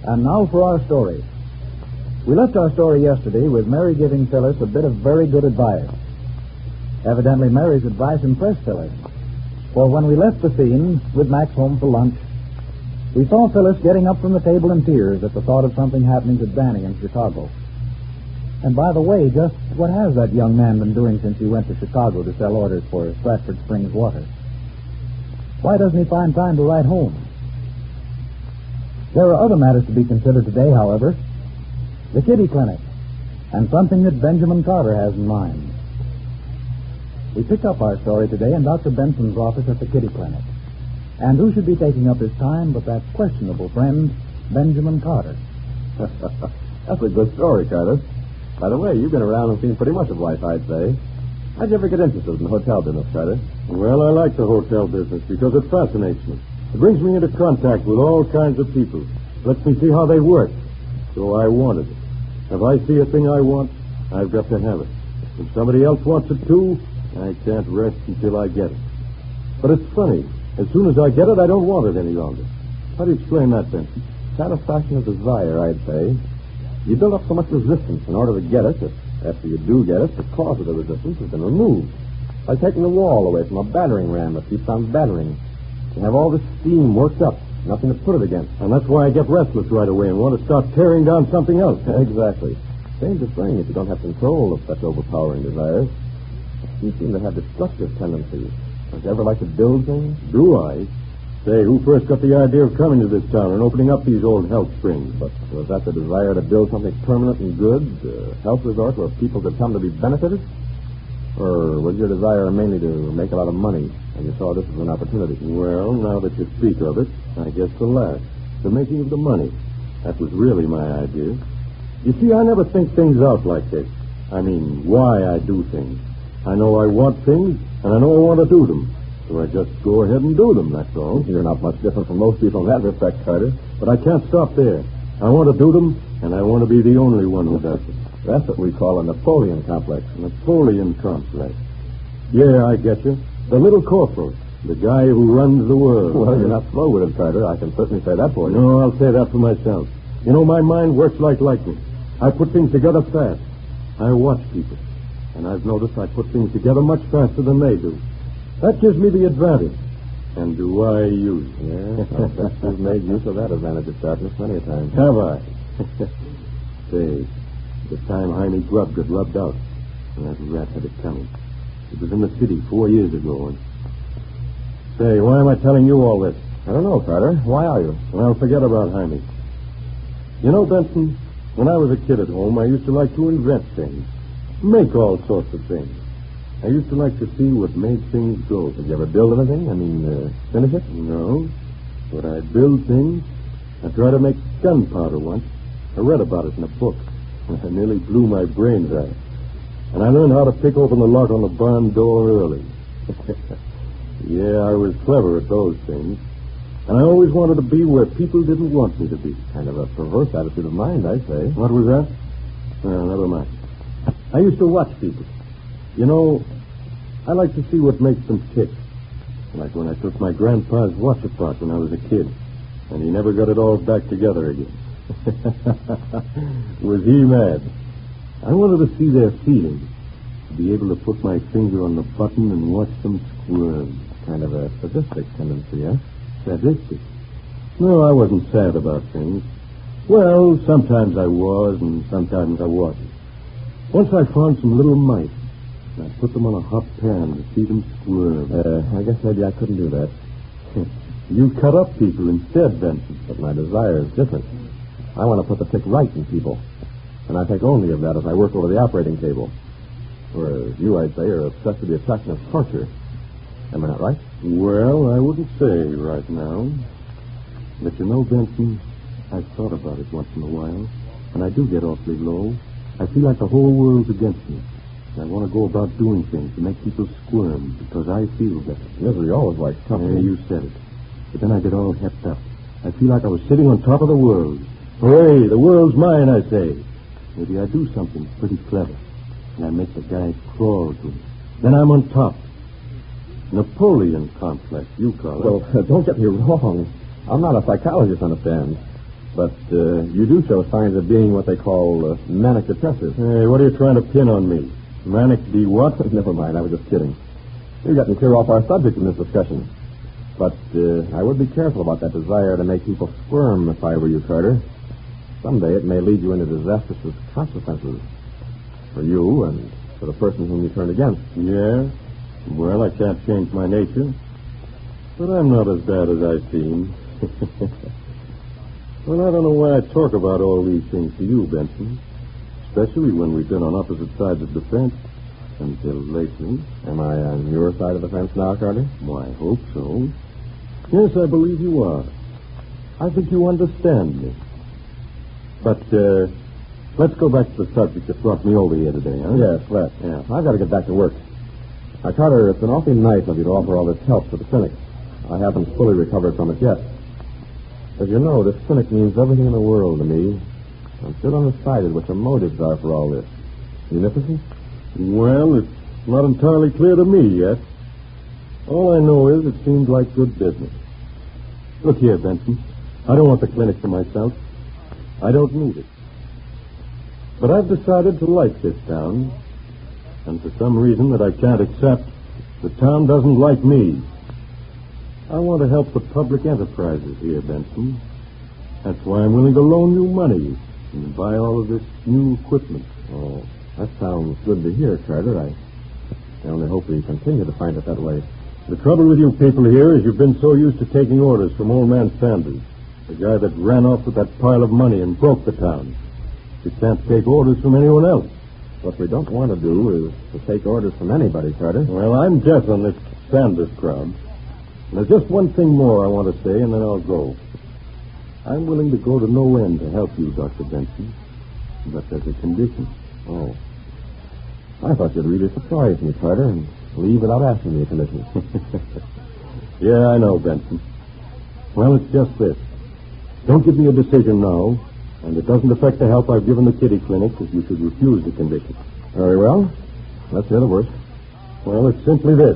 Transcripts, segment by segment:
And now for our story. We left our story yesterday with Mary giving Phyllis a bit of very good advice. Evidently, Mary's advice impressed Phyllis. For when we left the scene with Max home for lunch, we saw Phyllis getting up from the table in tears at the thought of something happening to Danny in Chicago. And by the way, just what has that young man been doing since he went to Chicago to sell orders for Stratford Springs water? Why doesn't he find time to write home? There are other matters to be considered today, however. The Kitty Clinic, and something that Benjamin Carter has in mind. We pick up our story today in Dr. Benson's office at the Kitty Clinic. And who should be taking up his time but that questionable friend, Benjamin Carter? That's a good story, Carter. By the way, you've been around and seen pretty much of life, I'd say. How'd you ever get interested in the hotel business, Carter? Well, I like the hotel business because it fascinates me. It brings me into contact with all kinds of people. Lets me see how they work. So I wanted it. If I see a thing I want, I've got to have it. If somebody else wants it too, I can't rest until I get it. But it's funny. As soon as I get it, I don't want it any longer. How do you explain that, Benson? Satisfaction of desire, I'd say. You build up so much resistance in order to get it that after you do get it, the cause of the resistance has been removed. Like taking the wall away from a battering ram that keeps on battering. You have all this steam worked up, nothing to put it against. And that's why I get restless right away and want to start tearing down something else. Exactly. Dangerous thing if you don't have control of such overpowering desires. You seem to have destructive tendencies. Don't you ever like to build things? Do I? Say, who first got the idea of coming to this town and opening up these old health springs? But was that the desire to build something permanent and good, a health resort where people could come to be benefited? Or was your desire mainly to make a lot of money, and you saw this as an opportunity? Well, now that you speak of it, I guess the last. The making of the money. That was really my idea. You see, I never think things out like this. I mean, why I do things. I know I want things, and I know I want to do them. So I just go ahead and do them, that's all. You're not much different from most people in that respect, Carter. But I can't stop there. I want to do them, and I want to be the only one who does it. That's what we call a Napoleon complex. Napoleon complex. Yeah, I get you. The little corporal. The guy who runs the world. Well, you're not slow with it, Carter. I can certainly say that for you. No, I'll say that for myself. You know, my mind works like lightning. I put things together fast. I watch people. And I've noticed I put things together much faster than they do. That gives me the advantage. And do I use it? Yeah, I bet you've made use of that advantage of sharpness many a time. Have I? Say, the time Jaime Grubb got rubbed out, and that rat had it coming. It was in the city 4 years ago, and... Say, why am I telling you all this? I don't know, Carter. Why are you? Well, forget about Jaime. You know, Benson, when I was a kid at home, I used to like to invent things. Make all sorts of things. I used to like to see what made things go. Did you ever build anything? Finish it? No. But I'd build things. I tried to make gunpowder once. I read about it in a book. I nearly blew my brains out. And I learned how to pick open the lock on the barn door early. Yeah, I was clever at those things. And I always wanted to be where people didn't want me to be. Kind of a perverse attitude of mind, I'd say. What was that? Well, never mind. I used to watch people. You know, I like to see what makes them tick. Like when I took my grandpa's watch apart when I was a kid. And he never got it all back together again. Was he mad? I wanted to see their feelings. To be able to put my finger on the button and watch them squirm. Kind of a sadistic tendency, eh? Sadistic? No, I wasn't sad about things. Well, sometimes I was and sometimes I wasn't. Once I found some little mice. And I put them on a hot pan to see them squirm. I guess maybe I couldn't do that. You cut up people instead, Benson. But my desire is different. I want to put the tick right in people. And I think only of that as I work over the operating table. Whereas you, I'd say, are obsessed with the attraction of torture. Am I not right? Well, I wouldn't say right now. But you know, Benson, I've thought about it once in a while. And I do get awfully low. I feel like the whole world's against me. And I want to go about doing things to make people squirm because I feel better. Misery always likes company. Yeah, you said it. But then I get all hepped up. I feel like I was sitting on top of the world. Hooray, the world's mine, I say. Maybe I do something pretty clever. And I make the guy crawl to me. Then I'm on top. Napoleon complex, you call it. Well, don't get me wrong. I'm not a psychologist, understand. But you do show signs of being what they call manic depressive. Hey, what are you trying to pin on me? Manic be what? Never mind, I was just kidding. You've gotten clear off our subject in this discussion. But I would be careful about that desire to make people squirm if I were you, Carter. Someday it may lead you into disastrous consequences for you and for the person whom you turned against. Yeah? Well, I can't change my nature. But I'm not as bad as I seem. Well, I don't know why I talk about all these things to you, Benson. Especially when we've been on opposite sides of the fence until lately. Am I on your side of the fence now, Carter? Well, I hope so. Yes, I believe you are. I think you understand me. But, let's go back to the subject that brought me over here today, huh? Yes, let's. Yeah. I've got to get back to work. Now, Carter, it's been awfully nice of you to offer all this help to the clinic. I haven't fully recovered from it yet. As you know, this clinic means everything in the world to me. I'm still undecided what your motives are for all this. Munificence? Well, it's not entirely clear to me yet. All I know is it seems like good business. Look here, Benson. I don't want the clinic for myself. I don't need it. But I've decided to like this town. And for some reason that I can't accept, the town doesn't like me. I want to help the public enterprises here, Benson. That's why I'm willing to loan you money and buy all of this new equipment. Oh, that sounds good to hear, Carter. I only hope we continue to find it that way. The trouble with you people here is you've been so used to taking orders from old man Sanders, the guy that ran off with that pile of money and broke the town. You can't take orders from anyone else. What we don't want to do is to take orders from anybody, Carter. Well, I'm deaf on this Sanders crowd. And there's just one thing more I want to say, and then I'll go. I'm willing to go to no end to help you, Dr. Benson. But there's a condition. Oh. I thought you'd really surprise me, Carter, and leave without asking me a condition. Yeah, I know, Benson. Well, it's just this. Don't give me a decision now, and it doesn't affect the help I've given the kitty clinic if you should refuse the condition. Very well. Let's hear the worst. Well, it's simply this.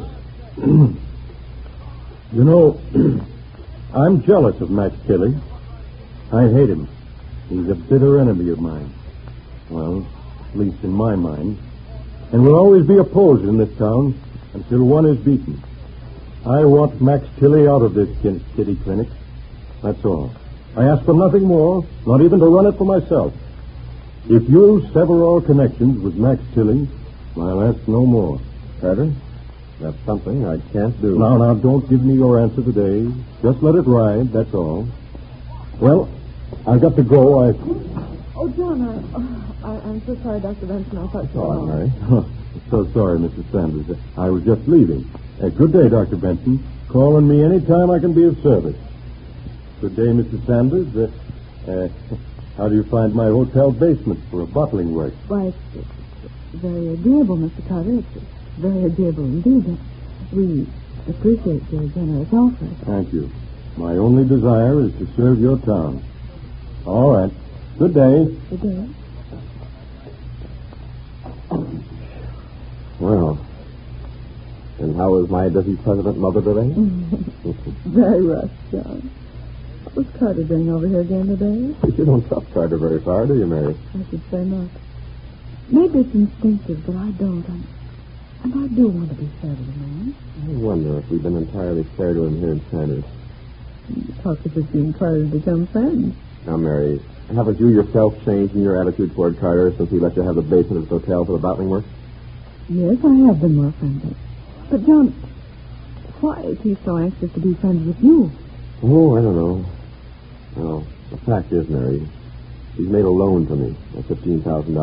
You know, I'm jealous of Max Tilly. I hate him. He's a bitter enemy of mine. Well, at least in my mind. And will always be opposed in this town until one is beaten. I want Max Tilly out of this kitty clinic. That's all. I ask for nothing more, not even to run it for myself. If you'll sever all connections with Max Tilly, I'll ask no more. Carter, that's something I can't do. Now, don't give me your answer today. Just let it ride, that's all. Well, I've got to go. Oh, John, I'm so sorry, Dr. Benson. I thought you were All right, Oh, so sorry, Mrs. Sanders. I was just leaving. Good day, Dr. Benson. Call on me any time I can be of service. Good day, Mrs. Sanders. How do you find my hotel basement for a bottling work? Why, it's very agreeable, Mr. Carter. It's very agreeable indeed. We appreciate your generous offer. Thank you. My only desire is to serve your town. All right. Good day. Good day. Well, and how is my busy president mother today? Very rough, John. What's Carter doing over here again today? You don't trust Carter very far, do you, Mary? I should say not. Maybe it's instinctive, but I don't. And I do want to be fair to the man. I wonder if we've been entirely fair to him here in Sanders. Talk of us being Carter to become friends. Now, Mary, haven't you yourself changed in your attitude toward Carter since he let you have the basement of his hotel for the bottling work? Yes, I have been more friendly. But, John, why is he so anxious to be friends with you? Oh, I don't know. Well, the fact is, Mary, he's made a loan to me of $15,000.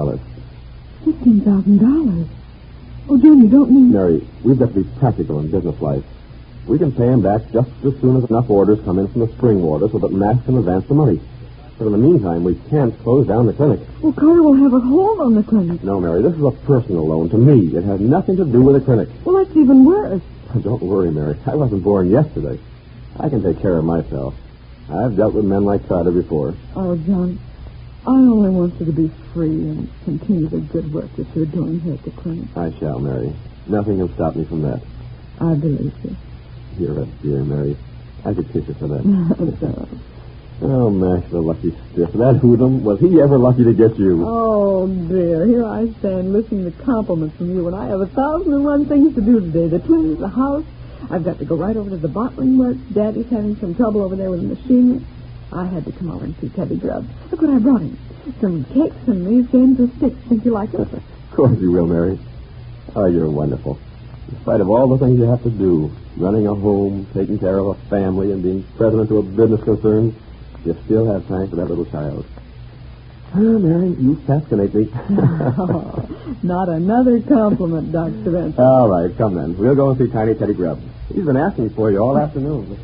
$15,000? Oh, John, you don't mean... Mary, we've got to be practical in business life. We can pay him back just as soon as enough orders come in from the spring water so that Max can advance the money. But in the meantime, we can't close down the clinic. Well, Carter will have a hold on the clinic. No, Mary, this is a personal loan to me. It has nothing to do with the clinic. Well, that's even worse. Don't worry, Mary. I wasn't born yesterday. I can take care of myself. I've dealt with men like Carter before. Oh, John, I only want you to be free and continue the good work that you're doing here at the clinic. I shall, Mary. Nothing can stop me from that. I believe you. You're a dear, Mary. I could kiss you for that. Oh, Max, the lucky stiff. That hoodlum, was he ever lucky to get you? Oh, dear. Here I stand listening to compliments from you, and I have 1,001 things to do today. The twins, the house. I've got to go right over to the bottling works. Daddy's having some trouble over there with the machine. I had to come over and see Teddy Grubb. Look what I brought him. Some cakes and these games of sticks. Think you like them? Of course you will, Mary. Oh, you're wonderful. In spite of all the things you have to do, running a home, taking care of a family, and being president of a business concern, you still have time for that little child. Oh, Mary, you fascinate me. Oh, not another compliment, Dr. Benson. All right, come then. We'll go and see Tiny Teddy Grubb. He's been asking for you all afternoon.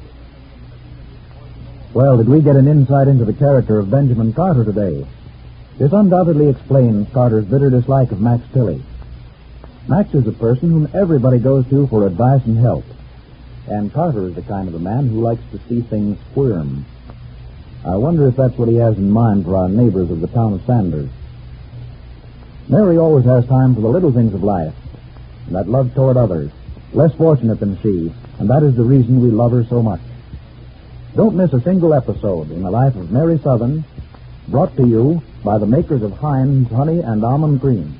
Well, did we get an insight into the character of Benjamin Carter today? This undoubtedly explains Carter's bitter dislike of Max Tilley. Max is a person whom everybody goes to for advice and help. And Carter is the kind of a man who likes to see things squirm. I wonder if that's what he has in mind for our neighbors of the town of Sanders. Mary always has time for the little things of life, and that love toward others, less fortunate than she, and that is the reason we love her so much. Don't miss a single episode in the life of Mary Southern, brought to you by the makers of Heinz Honey and Almond Cream.